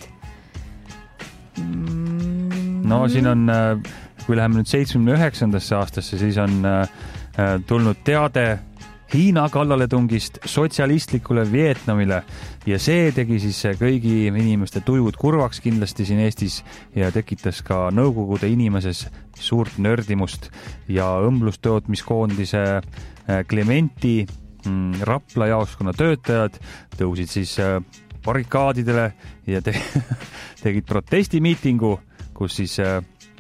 Mm. No siin on, kui läheme nüüd seitsmekümne üheksandasse aastasse, siis on tulnud teade Hiina kallaletungist sotsialistlikule Vietnamile ja see tegi siis kõigi inimeste tujud kurvaks kindlasti siin Eestis ja tekitas ka nõukogude inimeses suurt nördimust ja õmblustootmiskoondise Clementi Rapla jaoskonna töötajad tõusid siis barrikaadidele ja te- tegid protestimiitingu, kus siis äh,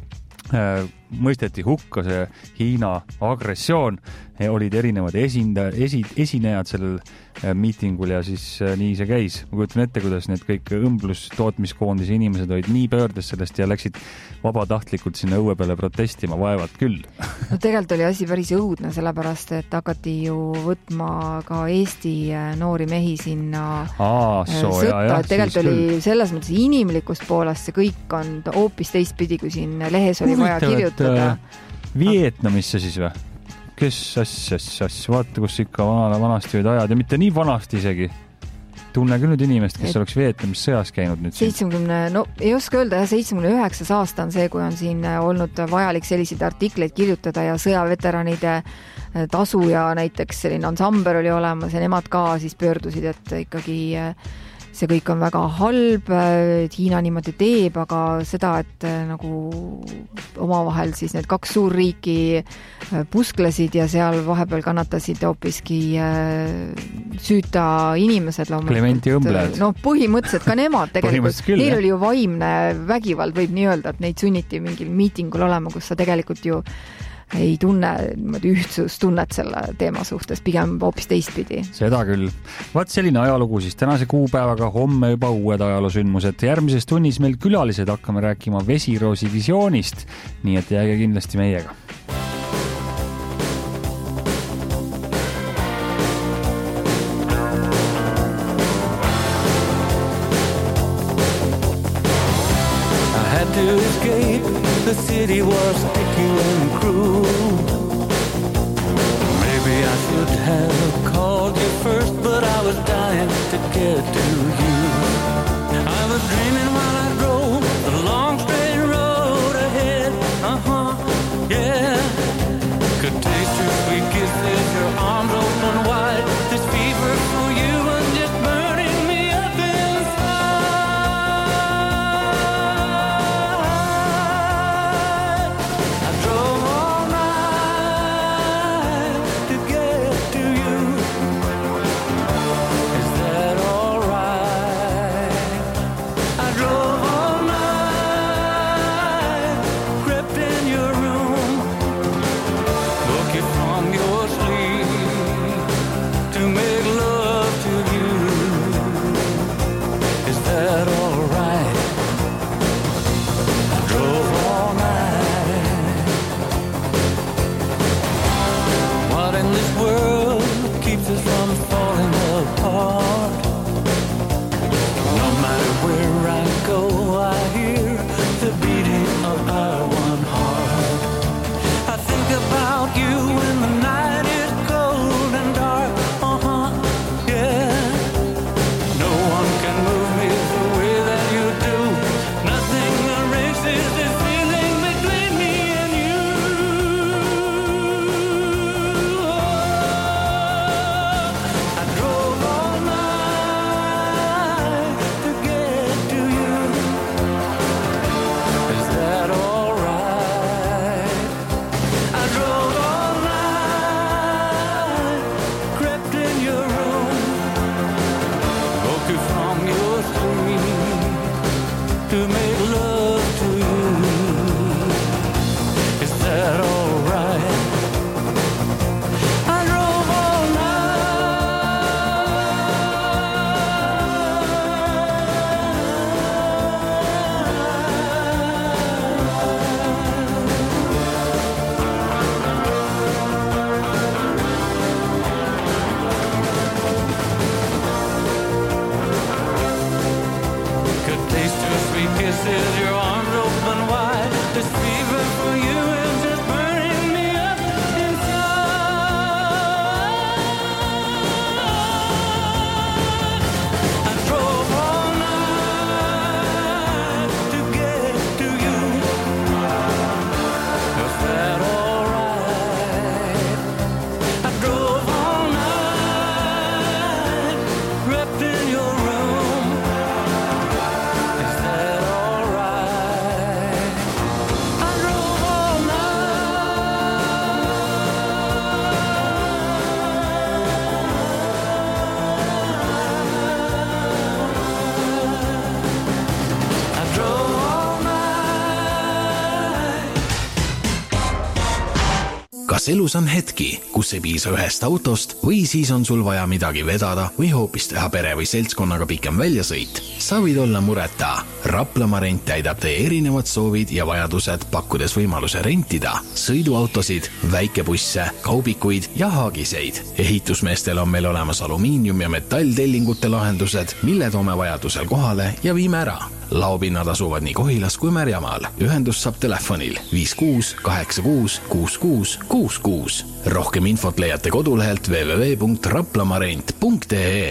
mõisteti hukka see Hiina agressioon. Olid erinevad esinda, esi, esinejad sellel äh, miitingul ja siis äh, nii see käis. Ma kujutan ette, kuidas need kõik õmblustootmiskoondise inimesed olid nii pöördes sellest ja läksid vabatahtlikult sinna õue peale protestima, vaevad küll. No tegelikult oli asi päris õudne, sellepärast, et hakati ju võtma ka Eesti noori mehi sinna Aa, so, sõtta. Ja, ja, et tegelikult oli küll. Selles mõttes inimlikust poolest see kõik on hoopis teistpidi, kui siin lehes oli vaja kirjutada. Vietnamisse siis või? Kes asj, asj, asj, vaata, kus ikka vanale vanasti olid ajad ja mitte nii vanasti isegi. Tunne küll nüüd inimest, kes et oleks Vietnamis sõjas käinud nüüd siin. seitsekümmend, no ei oska öelda, seitsekümmend üheksas aasta on see, kui on siin olnud vajalik selliseid artikleid kirjutada ja sõjaveteranide tasu ja näiteks selline ansambel oli olemas ja nemad ka siis pöördusid, et ikkagi see kõik on väga halb, et Hiina niimoodi teeb, aga seda, et nagu omavahel siis need kaks suurriiki pusklesid ja seal vahepeal kannatasid hoopiski süüta inimesed loomulikult. Clementi õmblejad. No põhimõtteliselt ka nemad tegelikult. Neil oli ju vaimne vägivald, võib nii öelda, et neid sunniti mingil miitingul olema, kus sa tegelikult ju ei tunne ühtsustunnet selle teema suhtes, pigem hoopis teistpidi. Seda küll. Vaat selline ajalugu siis tänase kuupäevaga, homme juba uued ajaloosündmused. Järgmises tunnis meil külalised hakkame rääkima Vesiroosi visioonist, nii et jääge kindlasti meiega. I had to escape. The city was sticky and cruel. Maybe I should have called you first, but I was dying to get to you. I was dreaming while I drove the long straight road ahead. Uh-huh, yeah. Could taste your sweet kisses, your arms open wide. This fever for you was just burning me up inside. I drove all night to get to you. Is that all right? I drove all night, crept in your room, woke you from your sleep to make love to you. Is that all right? I drove all night. What in this world keeps us from falling apart? No matter where I go, I hear the beating of our one heart. I think about you when the night is cold and dark. Uh-huh, yeah. No one can move me the way that you do. Nothing erases this feeling between me and you. I drove all night to get to you. Is that all right? I drove all night, crept in your room, woke you from your sleep to make love to you. Is that all right? I drove all Could taste your sweet kisses, your arms open wide. This fever for you is just burning me up inside. I drove all night to get to you. Is that all right? I drove all night, crept in your room. Is that all right? I drove all night. I drove all night. kas elus on hetki, kus ei piisa ühest autost või siis on sul vaja midagi vedada või hoopis teha pere või seltskonnaga pikem väljasõit? Sa võid olla mureta. Raplamaa rent täidab teie erinevad soovid ja vajadused, pakkudes võimaluse rentida sõiduautosid, väikebusse, kaubikuid ja haagiseid. Ehitusmeestel on meil olemas alumiinium- ja metalltellingute lahendused, mille toome vajadusel kohale ja viime ära. Laopinnad asuvad nii Kohilas kui Märjamaal. Ühendus saab telefonil viis kuus kaheksa kuus kuus kuus kuus kuus. Rohkem infot leiate kodulehelt w w w punkt raplamarent punkt e.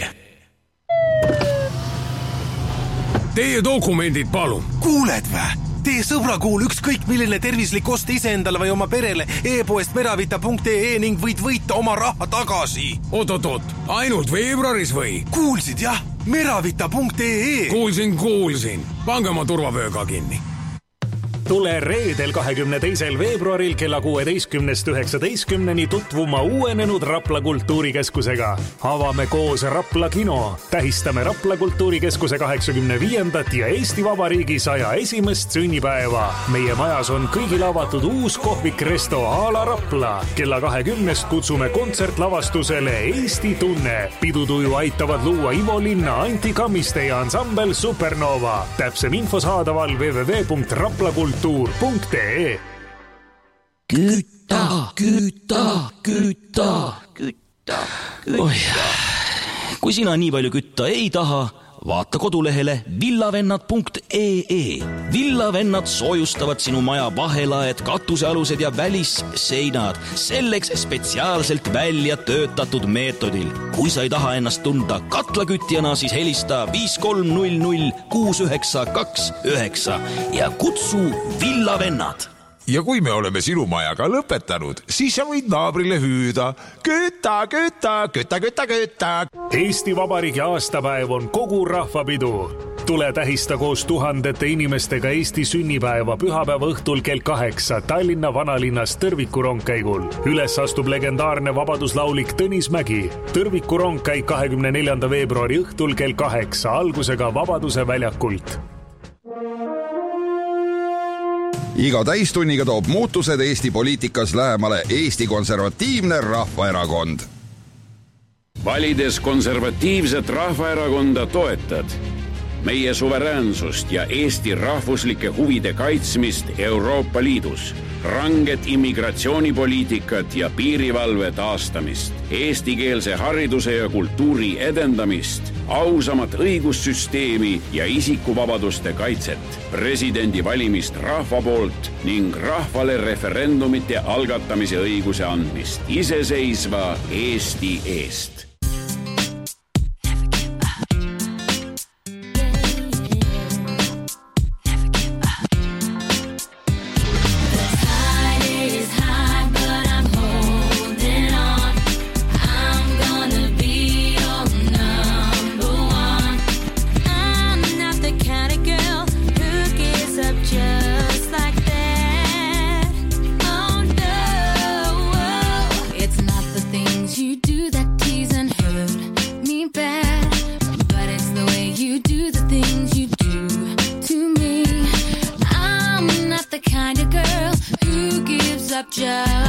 Teie dokumendid, palun. Kuuled vä? Tee sõbra kuul ükskõik milline tervislik ost iseendale või oma perele e-poest meravita punkt e ning võid võita oma raha tagasi. Oot-oot-oot, ainult veebruaris või? Kuulsid jah? meravita punkt e. Kuulsin, kuulsin. Pange oma turvavööga kinni. Tule reedel kahekümne teisel veebruaril kella kuueteistkümnest üheksateistkümneni tutvuma uuenenud Rapla kultuurikeskusega. Avame koos Rapla kino. Tähistame Rapla kultuurikeskuse kaheksakümne viiendat ja Eesti Vabariigi saja esimest sünnipäeva. Meie majas on kõigil avatud uus kohvik Resto a la Rapla. Kella kahekümnest kutsume kontsertlavastusele Eesti tunne. Pidutuju aitavad luua Ivo Linna, Anti Kammiste ja ansambel Supernova. Täpsem info saadaval w w w punkt raplakultuur punkt e. Küta, küta, küta, küta, küta. Kui sina nii palju kütta ei taha, vaata kodulehele villavennad punkt ee. Villavennad soojustavad sinu maja vahelaed, katusealused ja välisseinad selleks spetsiaalselt välja töötatud meetodil. Kui sa ei taha ennast tunda katlakütjana, siis helista viis kolm null null kuus üheksa kaks üheksa ja kutsu Villavennad. Ja kui me oleme sinu majaga lõpetanud, siis sa võid naabrile hüüda küta, küta, küta, küta, küta. Eesti Vabariigi aastapäev on kogu rahvapidu. Tule tähista koos tuhandete inimestega Eesti sünnipäeva pühapäeva õhtul kell kaheksa Tallinna vanalinnas Tõrviku rongkäigul. Üles astub legendaarne vabaduslaulik Tõnis Mägi. Tõrviku rongkäik kahekümne neljanda veebruari õhtul kell kaheksa algusega Vabaduse väljakult. Iga täistunniga toob muutused Eesti poliitikas lähemale Eesti Konservatiivne Rahvaerakond. Valides konservatiivset rahvaerakonda toetad meie suveräänsust ja Eesti rahvuslike huvide kaitsmist Euroopa Liidus, ranget immigratsioonipoliitikat ja piirivalve taastamist, eestikeelse hariduse ja kultuuri edendamist, ausamat õigussüsteemi ja isikuvabaduste kaitset, presidendi valimist rahva poolt ning rahvale referendumite algatamise õiguse andmist iseseisva Eesti eest. Just